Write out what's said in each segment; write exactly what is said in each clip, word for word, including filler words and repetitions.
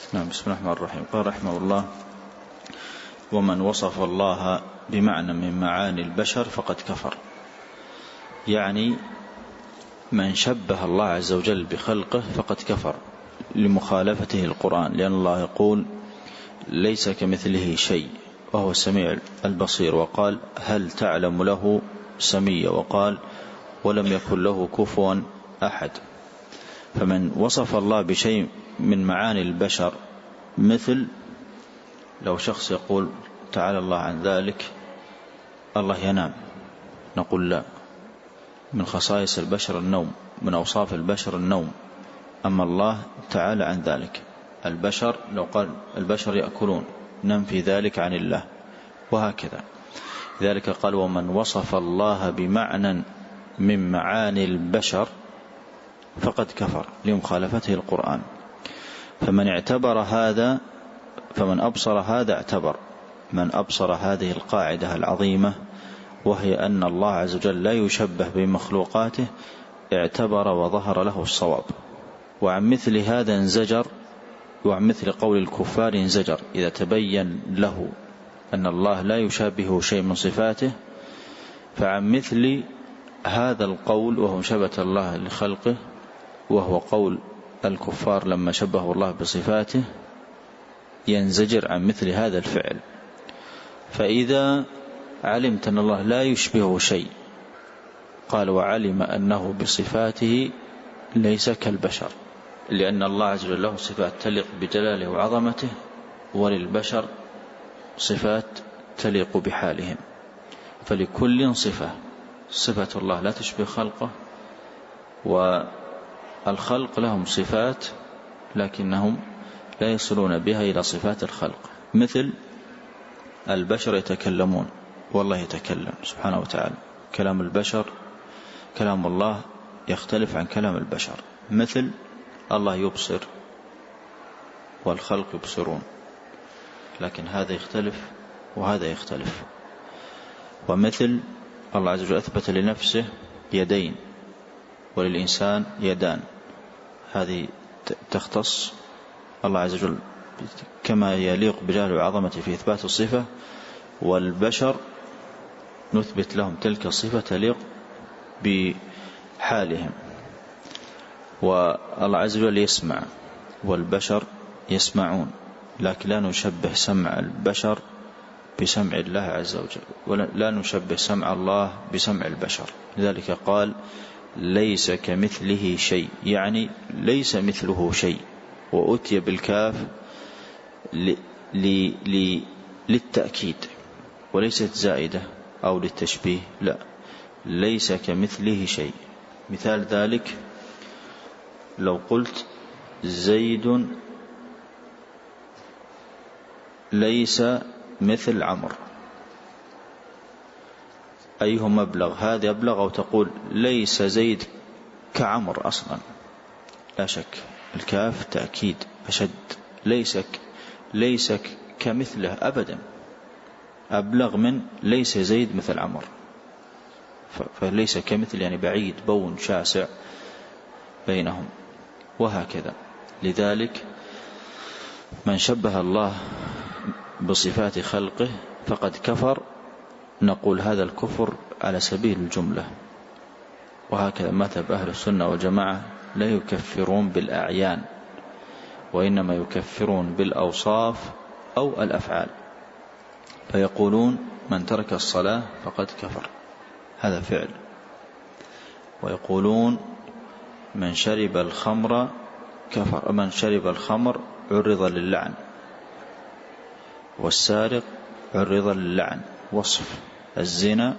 نعم. بسم الله الرحمن الرحيم. قال رحمه الله: ومن وصف الله بمعنى من معاني البشر فقد كفر. يعني من شبه الله عز وجل بخلقه فقد كفر لمخالفته القرآن، لأن الله يقول: ليس كمثله شيء وهو السميع البصير، وقال: هل تعلم له سميا، وقال: ولم يكن له كفوا أحد. فمن وصف الله بشيء من معاني البشر، مثل لو شخص يقول تعالى الله عن ذلك الله ينام، نقول لا، من خصائص البشر النوم، من أوصاف البشر النوم، أما الله تعالى عن ذلك. البشر لو قال البشر يأكلون، ننفي ذلك عن الله، وهكذا. لذلك قال: ومن وصف الله بمعنى من معاني البشر فقد كفر لمخالفته القرآن. فمن اعتبر هذا، فمن أبصر هذا اعتبر، من أبصر هذه القاعدة العظيمة، وهي أن الله عز وجل لا يشبه بمخلوقاته، اعتبر وظهر له الصواب. وعن مثل هذا انزجر، وعن مثل قول الكفار انزجر إذا تبين له أن الله لا يشابه شيء من صفاته. فعن مثل هذا القول، وهو مشابهة الله لخلقه، وهو قول الكفار لما شبهوا الله بصفاته، ينزجر عن مثل هذا الفعل. فإذا علمت أن الله لا يشبه شيء، قال: وعلم أنه بصفاته ليس كالبشر، لأن الله عز وجل له صفات تليق بجلاله وعظمته، وللبشر صفات تليق بحالهم. فلكل صفة، صفة الله لا تشبه خلقه، والخلق لهم صفات لكنهم لا يصلون بها إلى صفات الخلق. مثل البشر يتكلمون، والله يتكلم سبحانه وتعالى، كلام البشر كلام الله يختلف عن كلام البشر. مثل الله يبصر والخلق يبصرون، لكن هذا يختلف وهذا يختلف. ومثل الله عز وجل أثبت لنفسه يدين وللإنسان يدان، هذه تختص الله عز وجل كما يليق بجلاله وعظمته في إثبات الصفة، والبشر نثبت لهم تلك الصفة تليق بحالهم. والله عز وجل يسمع والبشر يسمعون، لكن لا نشبه سمع البشر بسمع الله عز وجل، ولا نشبه سمع الله بسمع البشر. لذلك قال: ليس كمثله شيء، يعني ليس مثله شيء، وأتي بالكاف للتأكيد وليست زائدة أو للتشبيه، لا، ليس كمثله شيء. مثال ذلك لو قلت زيد ليس مثل عمر، أيهما أبلغ؟ هذا أبلغ، أو تقول ليس زيد كعمر أصلا؟ لا شك الكاف تأكيد أشد، ليس ليس كمثله أبدا، أبلغ من ليس زيد مثل عمر. فليس كمثل يعني بعيد، بون شاسع بينهم، وهكذا. لذلك من شبه الله بصفات خلقه فقد كفر، نقول هذا الكفر على سبيل الجملة. وهكذا مذهب أهل السنة والجماعة لا يكفرون بالأعيان، وإنما يكفرون بالأوصاف أو الأفعال. فيقولون من ترك الصلاة فقد كفر، هذا فعل. ويقولون من شرب الخمر كفر، من شرب الخمر عرض للعن، والسارق عرض للعن، وصف الزنا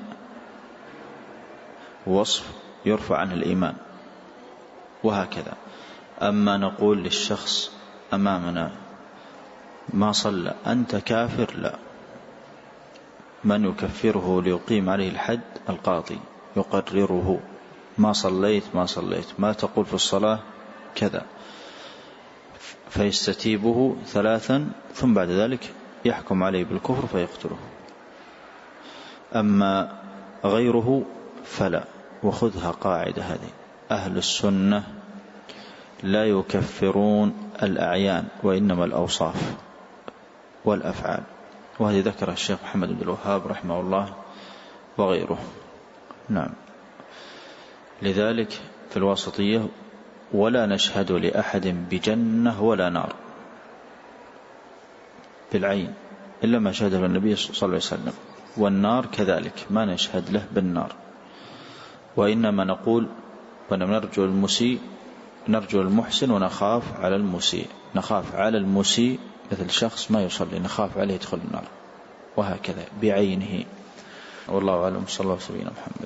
وصف يرفع عنه الإيمان، وهكذا. أما نقول للشخص أمامنا ما صلى أنت كافر، لا، من يكفره ليقيم عليه الحد القاضي يقرره، ما صليت ما صليت ما تقول في الصلاة كذا، فيستتيبه ثلاثا ثم بعد ذلك يحكم عليه بالكفر فيقتله. أما غيره فلا. وخذها قاعدة هذه: أهل السنة لا يكفرون الأعيان وإنما الأوصاف والأفعال، وهذه ذكرها الشيخ محمد بن الوهاب رحمه الله وغيره. نعم. لذلك في الواسطية ولا نشهد لأحد بجنة ولا نار بالعين إلا ما شهده النبي صلى الله عليه وسلم، والنار كذلك ما نشهد له بالنار، وإنما نقول ونرجو المسيء نرجو المحسن ونخاف على المسيء. نخاف على المسيء مثل شخص ما يصلي نخاف عليه يدخل النار، وهكذا بعينه. والله أعلم. صلى الله عليه وسلم محمد.